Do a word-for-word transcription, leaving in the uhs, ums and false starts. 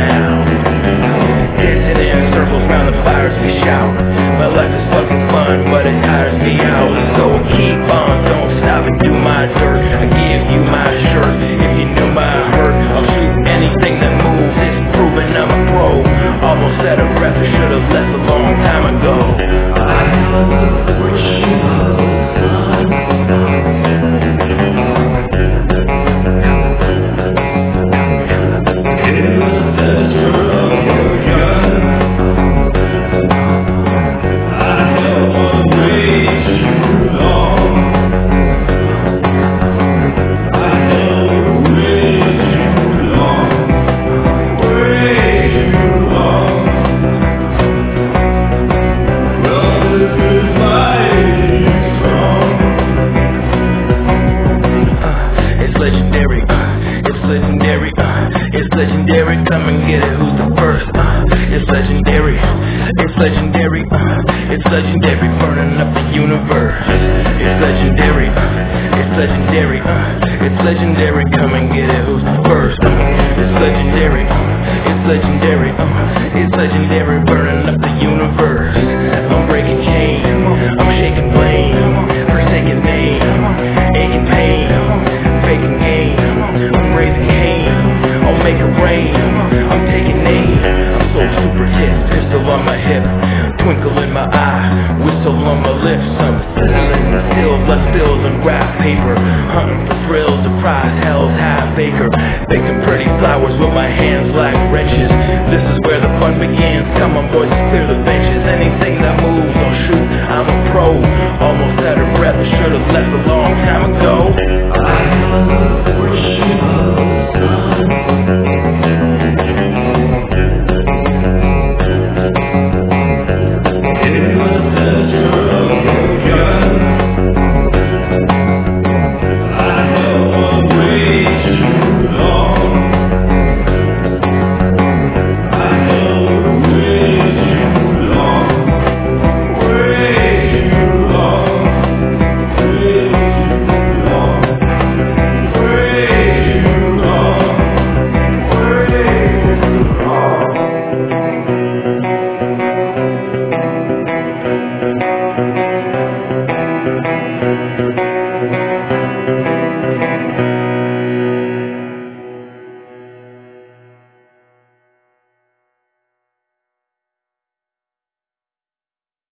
now. Dancing in circles round the fires we shout. My life is fucking fun, but it tires me out. So I keep on, don't stop and do my dirt. I give you my shirt, if you knew my hurt. I'll shoot anything that moves, it's proven I'm a pro. Almost out of breath, I should've left a long time ago. I know what you legendary, uh, it's legendary, come and get it, who's the first, uh, it's legendary, it's legendary, uh, it's legendary, burning up the universe, it's legendary, uh, it's legendary, uh, it's legendary, come and get it, who's the first, uh, it's legendary, uh, it's legendary, uh, it's legendary, burning up the universe, I'm breaking chains, I'm shaking blame, forsaken name, aching pain, faking game, I'm raising Cain, I'll make it rain, I'm taking aim, I'm so super hit, pistol on my hip, twinkle in my eye, whistle on my lips, I'm sizzling, still blood spills on graph paper, hunting for thrills, the prize hell's half acre, baked some pretty flowers with my hands